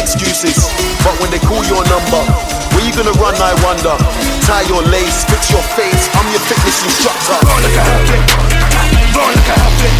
excuses. But when they call your number, where you gonna run, I wonder? Tie your lace, fix your face, I'm your fitness instructor. Roll like a Hellcat, roll like a Hellcat.